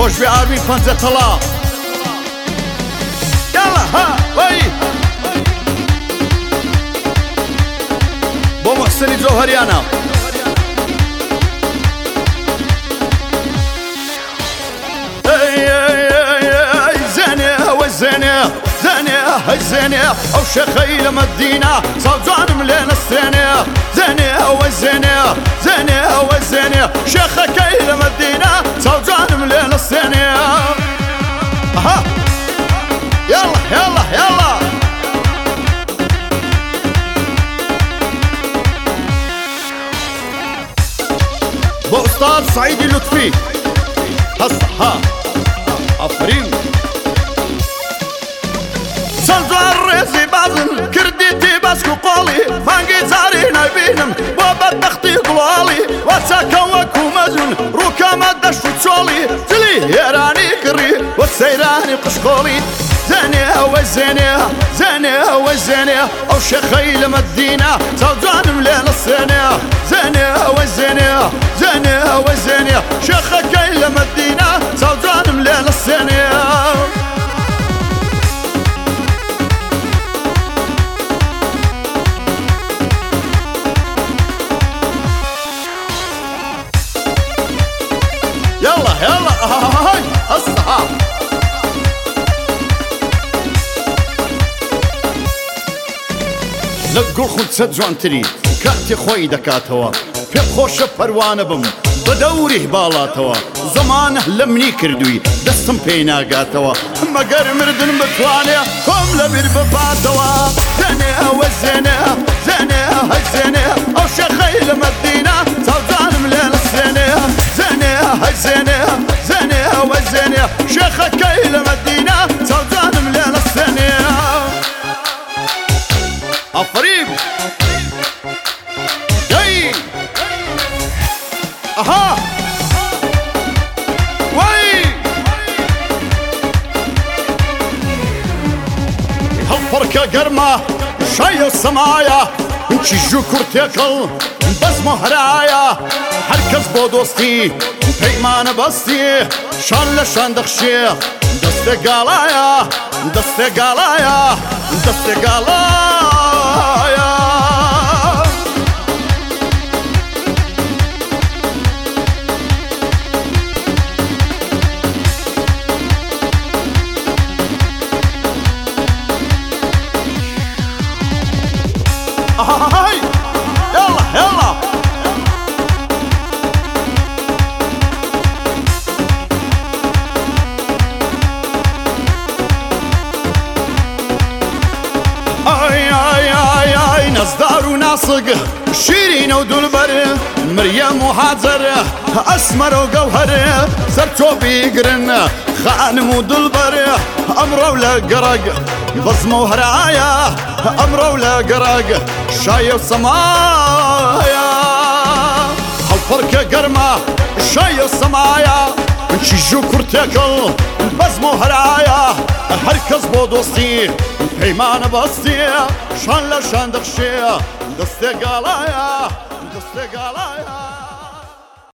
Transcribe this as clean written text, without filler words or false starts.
خۆشبێ ئاوین پەنجە تەڵا یاڵا ها وەی بۆ محسنی جەوهەریانە زينة أو شيخي لمدينة صوتان ملينا السنة زينة وزينة زينة وزينة شيخي لمدينة صوتان ملينا السنة ها يلا يلا يلا بو أستاذ سعيد اللطفي هسا ها عفرين سنزوار ريزي بازن كرديتي باسكو قولي فانقي زاري نبينم وبدختي قوالي واتساكا وكو مزن روكا مدش فتشولي تلي يراني كري والسيراني قشقولي زينة وزينة زينة وزينة أو شيخي لمدينة توزان مليل السنة زينة وزينة زينة وزينة شيخي لمدينة توزان مليل السنة يلا يلا هاي هسه لقول خلصة جوانتري كاتي خوي دكاتوا في خوش پروانه بم بدوري بالاتوا زمانه لمني كردوي دستم بينا قاتوا مقر مردن بتوانيا كم لبير بفاتوا زينة وزينة زينة زينة او شيخي لمدينة توزان مليل السنة زينة زينة زينة وزينة شيخك لمدينة توزان مليل السنة عفريم جاي اها وي هالفركة قرمة شاي السمايا انتي جو كورتيكل بس مهرايا هركز بو دوستي بيمان بستي شان لشان دخشي دستي قالايا دستي قالايا دستي قالايا هاي يلا يلا اي اي اي اي نصدار وناصق شيرين ودلبر مريم وحاضر اسمر وجوهر سرتو بيقرن خانم ودلبر امر ولا قرق بصمه وهرايا امر ولا قرق شاي وسمايا هالفركة قرمة شاي وسمايا انشي جو كورتيكل بصمه وهرايا هركز بو دوستي بيمان بستي شان لشان دخشي دستي قالايا دستي قالايا